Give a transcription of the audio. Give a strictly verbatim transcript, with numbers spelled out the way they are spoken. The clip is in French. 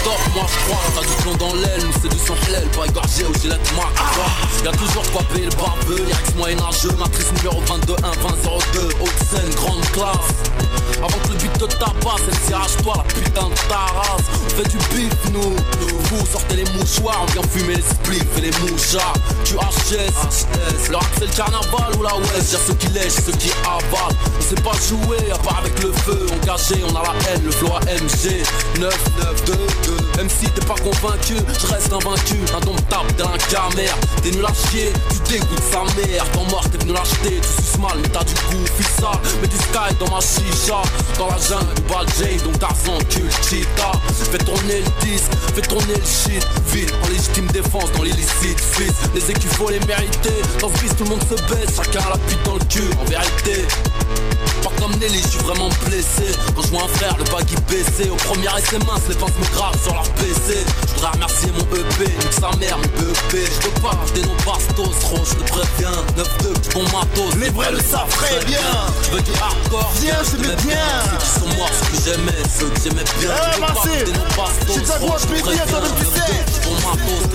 top, moi je crois. T'as du plomb dans l'aile, nous c'est du sang halal. Pas égorgé au gilet de marque. Y'a toujours quoi payer le barbeux. Lyrics moyenâgeux, matrice numéro vingt-deux un vingt zéro deux. Haute scène, grande classe. Avant que le beat te tabasse, elle tirage-toi la putain de ta race. On fait du bif nous, vous sortez les mouchoirs. On vient fumer les spliffs et les mouchards. Tu H S, le rap c'est le carnaval ou la West. Y'a ceux qui lèchent, ceux qui avalent. On sait pas jouer à part avec le feu. Engagé, on a la haine, le flow A M G neuf neuf deux deux. Même si t'es pas convaincu, je reste invaincu. Indomptable, t'es un camère. T'es nul à chier, tu dégoûtes sa mère. Dans mort, t'es venu l'acheter, tu suces mal, mais t'as du goût, fils ça. Mets du sky dans ma chicha. Dans la jungle du bal J, donc Tarzan, cul, cheetah. Fais tourner le disque, fais tourner le shit. Vite, en légitime défense, dans l'illicite, fils. Les écus faut les mériter. Dans ce bis, tout le monde se baisse, chacun a la pute dans le cul, en vérité. Pas comme Nelly, je suis vraiment blessé. Quand je vois un frère, le baggy baissé. Au premier essai mince, les pinces me gravent sur leur P C. Je voudrais remercier mon E P, nique sa mère, mon E P. Je veux pas acheter nos bastos, trop, je te préviens. neuf deux, bon matos. Les vrais le savent très bien. Je veux du hardcore, viens, je veux bien. Ceux qui sont morts, ceux que j'aimais, ceux que j'aimais bien. Eh, Marcel, je suis ta gauche, mais bien, toi-même tu sais. Bon matos,